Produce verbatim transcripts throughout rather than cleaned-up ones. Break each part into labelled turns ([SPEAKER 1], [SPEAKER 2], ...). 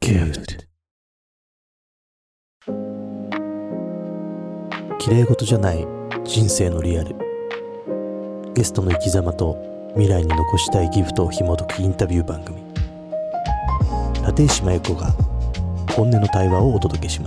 [SPEAKER 1] Good。 綺麗事じゃない人生のリアル。ゲストの生き様と未来に残したいギフトを紐解くインタビュー番組。立石麻由子が本音の対話をお届けします。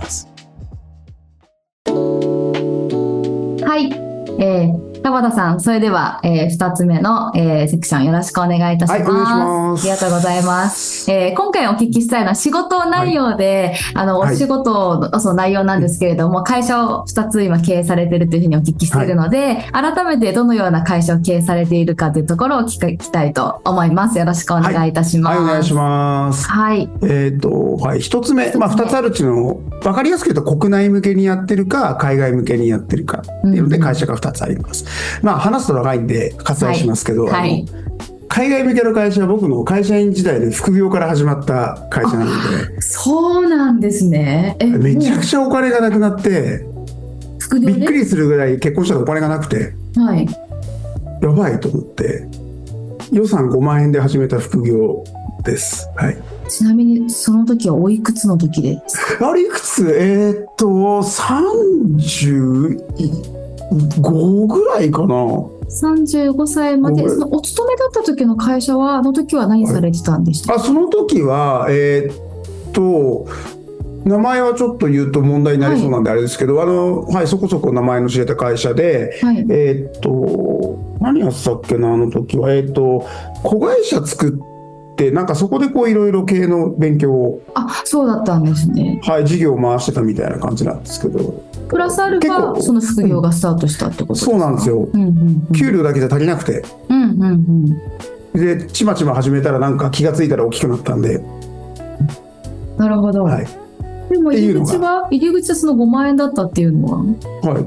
[SPEAKER 2] はい、えー、田畑さん、それでは、えー、ふたつめの、えー、セクションよろしくお願いいたします。
[SPEAKER 3] はい、お願いします。
[SPEAKER 2] ありがとうございます。えー、今回お聞きしたいのは仕事内容で、はい、あの、お仕事の、その内容なんですけれども、会社をふたつ今経営されているというふうにお聞きしているので、はい、改めてどのような会社を経営されているかというところを聞きたいと思います。よろしくお願いいたします。
[SPEAKER 3] はい、はい、お願いします。
[SPEAKER 2] はい。
[SPEAKER 3] えっと、はい、ひとつめ、まあ、ふたつあるうちの、わかりやすく言うと国内向けにやってるか、海外向けにやってるかっていうので、会社がふたつあります。うん、まあ、話すと長いんで割愛しますけど、はい、あの海外向けの会社は僕の会社員時代で副業から始まった会社なので。
[SPEAKER 2] そうなんですね。
[SPEAKER 3] えめちゃくちゃお金がなくなって、副業でびっくりするぐらい結婚したらお金がなくて、はい、やばいと思って予算ごまんえんで始めた副業です。はい。
[SPEAKER 2] ちなみにその時はおいくつの時ですか？
[SPEAKER 3] あれいくつえー、っとさんじゅうごぐらいかな。
[SPEAKER 2] さんじゅうごさいまで。そのお勤めだった時の会社はあの時は何されてたんでしたか？
[SPEAKER 3] あその時はえー、っと名前はちょっと言うと問題になりそうなんであれですけど、はい、あのはい、そこそこ名前の知れた会社で、はい、えー、っと何やってたっけなあの時はえー、っと子会社作ってなんかそこでこういろいろ経営の勉強を。
[SPEAKER 2] あ、そうだったんですね。
[SPEAKER 3] はい、事業を回してたみたいな感じなんですけど、
[SPEAKER 2] プラスアルファその副業がスタートしたってことですか？
[SPEAKER 3] そうなんですよ、うんうんうん、給料だけじゃ足りなくて、うんうんうん、でちまちま始めたらなんか気がついたら大きくなったんで。
[SPEAKER 2] なるほど、はい、でも入り口は入り口はそのごまんえんだったっていうのは、
[SPEAKER 3] はい、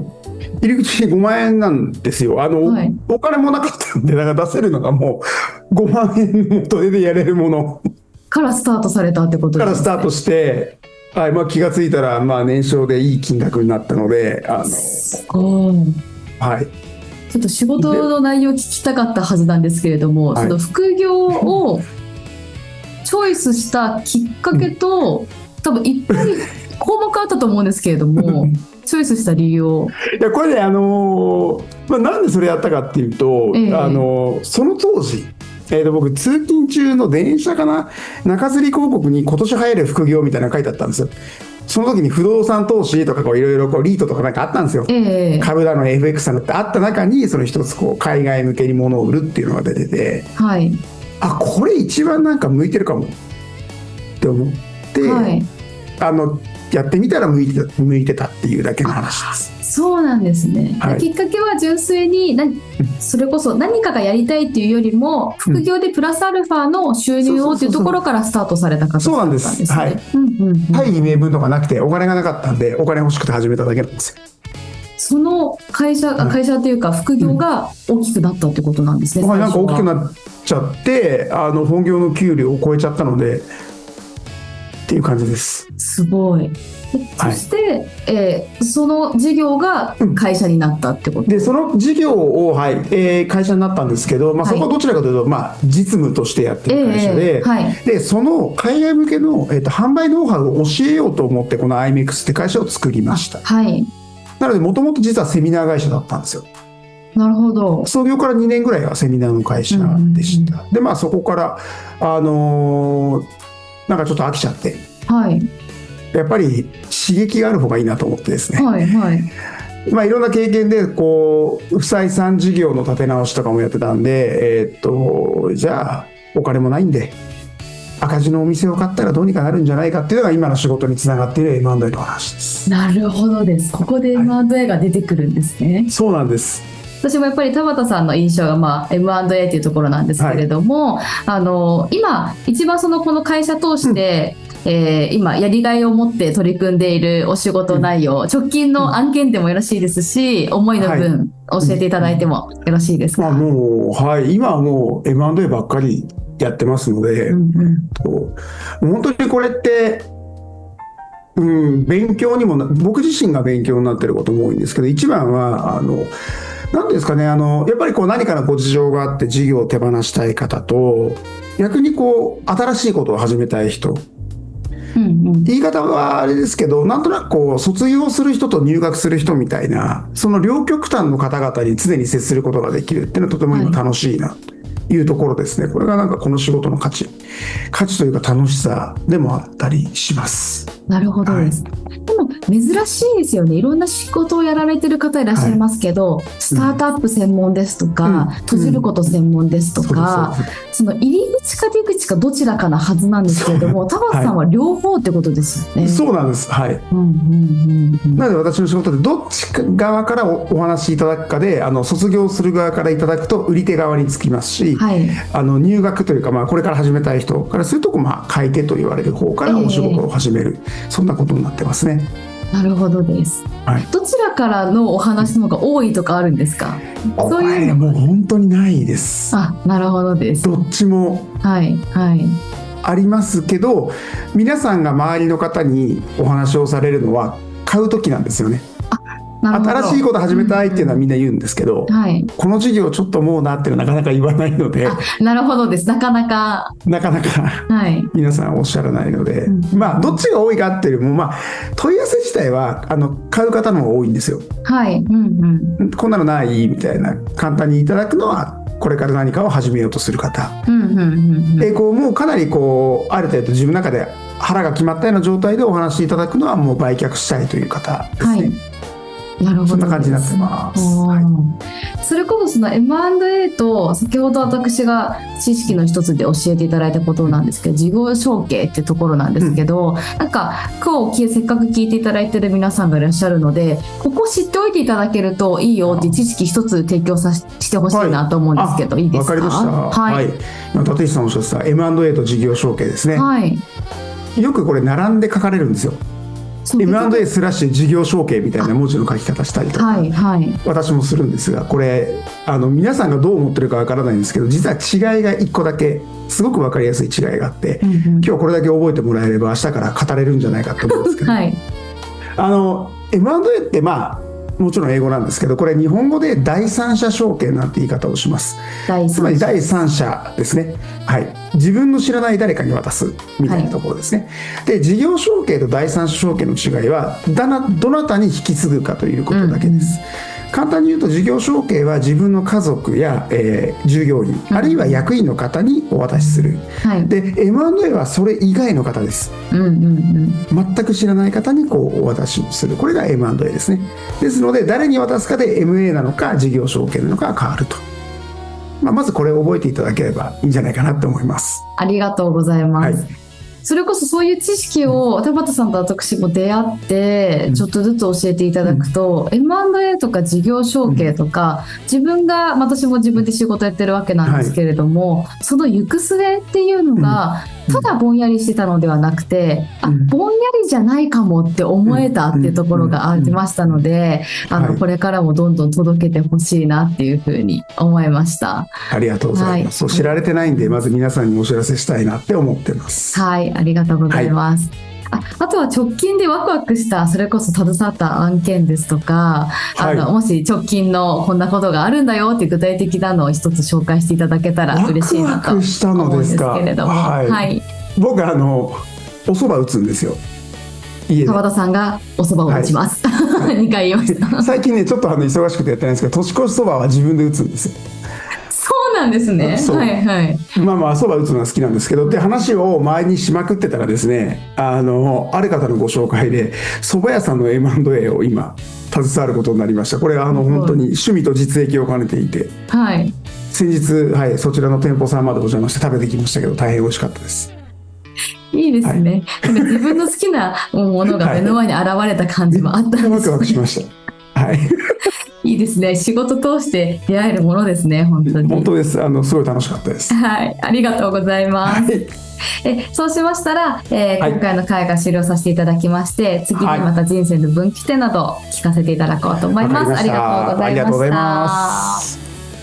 [SPEAKER 3] 入り口ごまんえんなんですよ。あの、はい、お金もなかったんでだから出せるのがもうごまんえん元手でやれるもの
[SPEAKER 2] からスタートされたってことですね。
[SPEAKER 3] からスタートして、はい、まあ、気がついたらまあ年商でいい金額になったので、あのすごい、はい、
[SPEAKER 2] ちょっと仕事の内容を聞きたかったはずなんですけれども、その副業をチョイスしたきっかけと、うん、多分いっぱい項目あったと思うんですけれどもチョイスした理由を。
[SPEAKER 3] いやこれね、あのーまあ、なんでそれやったかっていうと、えーあのー、その当時えー、と僕通勤中の電車かな、中吊り広告に今年流行る副業みたいなの書いてあったんですよ。その時に不動産投資とかいろいろリートとかなんかあったんですよ、えー、株だの エフエックス だのってあった中にその一つこう海外向けに物を売るっていうのが出てて、はい、あこれ一番なんか向いてるかもって思って、はい、あのやってみたら向いてた、向いてたっていうだけの話です。
[SPEAKER 2] そうなんですね、はい、きっかけは純粋に何それこそ何かがやりたいっていうよりも副業でプラスアルファの収入をっていうところからスタートされた方だったんですね。
[SPEAKER 3] そうなんです、はい、うんうんうん、大義名分とかなくてお金がなかったんでお金欲しくて始めただけなんですよ。
[SPEAKER 2] その会社、はい、会社というか副業が大きくなったってことなんですね、
[SPEAKER 3] うん、なんか大きくなっちゃってあの本業の給料を超えちゃったのでっていう感じです。
[SPEAKER 2] すごい。そして、はい、えー、その事業が会社になったってこと、うん、
[SPEAKER 3] でその事業を、はいえー、会社になったんですけど、まあ、そこはどちらかというと、はいまあ、実務としてやってる会社で、えーはい、でその海外向けの、えー、と販売ノウハウを教えようと思ってこの アイメックス って会社を作りました。はい、なのでもともと実はセミナー会社だったんですよ。
[SPEAKER 2] なるほど。
[SPEAKER 3] 創業からにねんぐらいはセミナーの会社でした、うんうんうん、でまあそこからあのー、なんかちょっと飽きちゃって、はいやっぱり刺激がある方がいいなと思ってですね、はいはいまあ、いろんな経験でこう不採算事業の立て直しとかもやってたんで、えー、っとじゃあお金もないんで赤字のお店を買ったらどうにかなるんじゃないかっていうのが今の仕事につながっている エムアンドエー の話です。
[SPEAKER 2] なるほどです。ここで エムアンドエー が出てくるんですね、はい、
[SPEAKER 3] そうなんです。
[SPEAKER 2] 私もやっぱり田畑さんの印象が、まあ、エムアンドエー っていうところなんですけれども、はい、あの今一番そのこの会社通して、うんえー、今やりがいを持って取り組んでいるお仕事内容、うん、直近の案件でもよろしいですし、うん、思いの分教えていただいてもよろしいですか？
[SPEAKER 3] まあもうはい、今はもう エムアンドエー ばっかりやってますので、うんうん、と本当にこれって、うん、勉強にもな僕自身が勉強になっていることも多いんですけど、一番はあの何ですかね、あのやっぱりこう何かのご事情があって事業を手放したい方と逆にこう新しいことを始めたい人
[SPEAKER 2] うんうん、
[SPEAKER 3] 言い方はあれですけど、なんとなくこう卒業する人と入学する人みたいな、その両極端の方々に常に接することができるっていうのはとても今楽しいなというところですね。これがなんかこの仕事の価値価値というか楽しさでもあったりします。
[SPEAKER 2] なるほどです、はい、でも珍しいですよね。いろんな仕事をやられてる方いらっしゃいますけど、はい、スタートアップ専門ですとか、うん、閉じること専門ですとか、うん、その入り口か出口かどちらかなはずなんですけれども、田畑さんは両方ってことですよね。
[SPEAKER 3] そうなんです、はい、うんうんうんうん、なので私の仕事でどっち側から お, お話しいただくかで、あの卒業する側からいただくと売り手側につきますし、はい、あの入学というか、まあ、これから始めたい人からすると、まあ、買い手と言われる方からお仕事を始める、えー、そんなことになってますね。
[SPEAKER 2] なるほどです、はい、どちらからのお話の方が多いとかあるんですか？
[SPEAKER 3] そういうのもう本当にないです。
[SPEAKER 2] あ、なるほどです。
[SPEAKER 3] どっちも
[SPEAKER 2] はいはい
[SPEAKER 3] ありますけど、皆さんが周りの方にお話をされるのは買う時なんですよね。新しいこと始めたいっていうのはみんな言うんですけど、うんうん、はい、この事業ちょっともうなっていうのはなかなか言わないので。
[SPEAKER 2] なるほどです。なかなか
[SPEAKER 3] なかなか、はい、皆さんおっしゃらないので、うん、まあどっちが多いかっていうよりも、まあ、問い合わせ自体はあの買う方の方が多いんですよ。はい、うんうん、こんなのないみたいな簡単にいただくのはこれから何かを始めようとする方、うんうんうんうん、でこうもうかなりこうある程度自分の中で腹が決まったような状態でお話しいただくのはもう売却したいという方ですね。はい、なるほど、そんな感じになってます。はい、
[SPEAKER 2] それこそその エムアンドエー と先ほど私が知識の一つで教えていただいたことなんですけど、事業承継っていうところなんですけど、うん、なんか今日せっかく聞いていただいている皆さんがいらっしゃるので、ここ知っておいていただけるといいよって知識一つ提供さしてほしいなと思うんですけど、はい、いいですか？
[SPEAKER 3] わかりました。はい、はい、立石さんおっしゃってた エムアンドエー と事業承継ですね。はい、よくこれ並んで書かれるんですよ。エムアンドエー スラッシュ事業承継みたいな文字の書き方したりとか、はいはい、私もするんですが、これあの皆さんがどう思ってるかわからないんですけど、実は違いがいっこだけすごく分かりやすい違いがあって、うんうん、今日これだけ覚えてもらえれば明日から語れるんじゃないかと思うんですけど、はい、あの エムアンドエー ってまあもちろん英語なんですけど、これ日本語で第三者承継なんて言い方をします。つまり第三者ですね、はい、自分の知らない誰かに渡すみたいなところですね、はい、で事業承継と第三者承継の違いはだなどなたに引き継ぐかということだけです、うん、簡単に言うと事業承継は自分の家族や、えー、従業員、うん、あるいは役員の方にお渡しする、はい、で エムアンドエー はそれ以外の方です、うんうんうん、全く知らない方にこうお渡しする、これが エムアンドエー ですね。ですので誰に渡すかで エムエー なのか事業承継なのかが変わると、まあ、まずこれを覚えていただければいいんじゃないかなと思います。
[SPEAKER 2] ありがとうございます、はい、それこそそういう知識を田畑さんと私も出会ってちょっとずつ教えていただくと、うん、エムアンドエー とか事業承継とか、うん、自分が私も自分で仕事やってるわけなんですけれども、はい、その行く末っていうのが、うん、ただぼんやりしてたのではなくて、うん、あぼんやりじゃないかもって思えたっていうところがありましたので、あのこれからもどんどん届けてほしいなっていうふうに思いました。
[SPEAKER 3] ありがとうございます、はい、そう知られてないんでまず皆さんにお知らせしたいなって思ってます。
[SPEAKER 2] はい、ありがとうございます、はい、あ, あとは直近でワクワクしたそれこそ携わった案件ですとか、はい、あのもし直近のこんなことがあるんだよっていう具体的なのを一つ紹介していただけたら嬉しいなと思うんですけれども、はいはい、僕
[SPEAKER 3] あのお蕎麦打つんですよ。
[SPEAKER 2] 田畑さんがお蕎麦を打ちます、はい、にかい言いました
[SPEAKER 3] 最近ねちょっとあの忙しくてやってないんですけど、年越し蕎麦は自分で打つんですよ。
[SPEAKER 2] そうなんですね。はいはい。
[SPEAKER 3] まあまあ蕎麦打つのが好きなんですけど、で話を前にしまくってたらですね、あのある方のご紹介で蕎麦屋さんの エムアンドエー を今携わることになりました。これはあの本当に趣味と実益を兼ねていて、はい、先日、はい、そちらの店舗さんまでお邪魔して食べてきましたけど大変美味しかったです。
[SPEAKER 2] いいですね、はい、なんか自分の好きなものが目の前に現れた感じもあったんですね、はい、ワクワクしました、はい、いいですね。仕事通して出会えるものですね。本当に
[SPEAKER 3] 本当です。あのすごい楽しかったです。
[SPEAKER 2] はい、ありがとうございます、はい、えそうしましたら、えーはい、今回の会が終了させていただきまして、次にまた人生の分岐点など聞かせていただこうと思います、はい、ありがとうございました。ありがとうございます。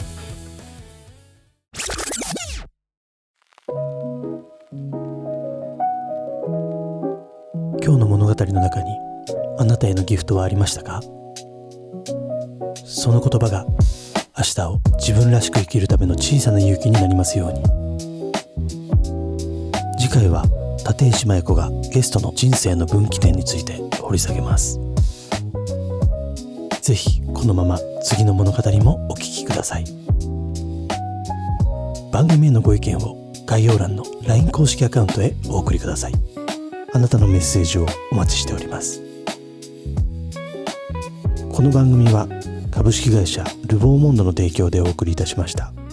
[SPEAKER 1] 今日の物語の中にあなたへのギフトはありましたか？その言葉が明日を自分らしく生きるための小さな勇気になりますように。次回は立石麻由子がゲストの人生の分岐点について掘り下げます。ぜひこのまま次の物語もお聞きください。番組へのご意見を概要欄の ライン 公式アカウントへお送りください。あなたのメッセージをお待ちしております。この番組は株式会社ルボーモンドの提供でお送りいたしました。